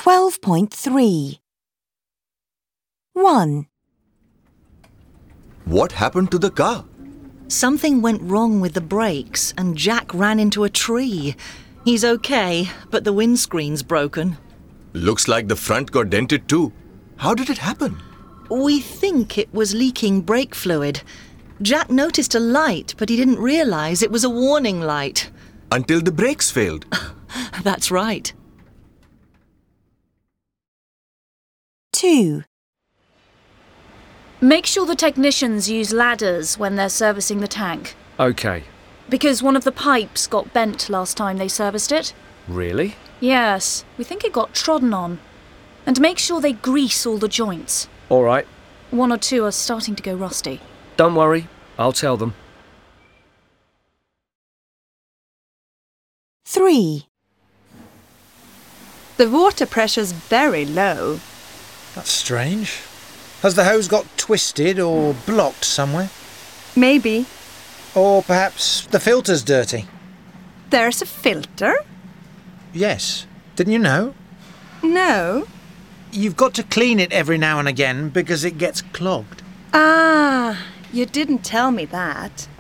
12.3 1. What happened to the car? Something went wrong with the brakes and Jack ran into a tree. He's okay, but the windscreen's broken. Looks like the front got dented too. How did it happen? We think it was leaking brake fluid. Jack noticed a light, but he didn't realise it was a warning light. Until the brakes failed. That's right. 2. Make sure the technicians use ladders when they're servicing the tank. OK. Because one of the pipes got bent last time they serviced it. Really? Yes, we think it got trodden on. And make sure they grease all the joints. All right. 1 or 2 are starting to go rusty. Don't worry. I'll tell them. 3. The water pressure's very low. That's strange. Has the hose got twisted or blocked somewhere? Maybe. Or perhaps the filter's dirty? There's a filter? Yes. Didn't you know? No. You've got to clean it every now and again because it gets clogged. Ah, you didn't tell me that.